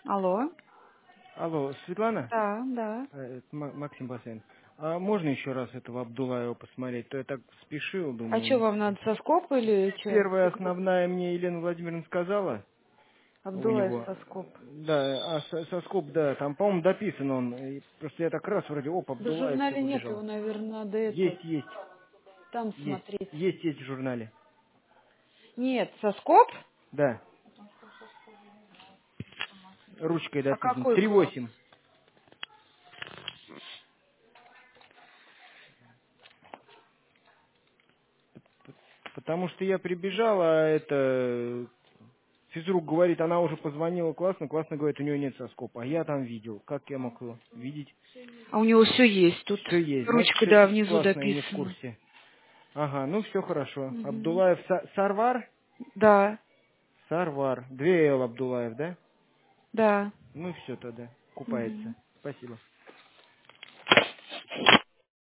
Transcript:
Алло. Алло, Светлана? Да, да. Это Максим Бассейн. А можно еще раз этого Абдулаева посмотреть? То я так спешил, А что, думаю. вам надо соскоп или что? Первая основная мне Елена Владимировна сказала у Абдулаев него. соскоп. Да, соскоп, да, там, по-моему, дописан он. И просто я так раз вроде, Да в Абдулаев, все журнале нет его, побежал. наверное, надо это, Есть, есть, там есть. смотреть. Есть в журнале. Нет, соскоп? Да, ручкой А дописан. какой класс? 3,8. Потому что я прибежал, а это физрук говорит, она уже позвонила классно, классно говорит, у нее нет соскопа. А я там видел. Как я мог его видеть? А у него все есть тут. Все есть. Значит, Ручка, да, что-то внизу классное, не в дописано. курсе. Ага, ну все хорошо. Мгм. Абдулаев Сарвар? Да, Сарвар. 2 Л Абдулаев, да? да. Ну все тогда. Купается. Мгм. Спасибо.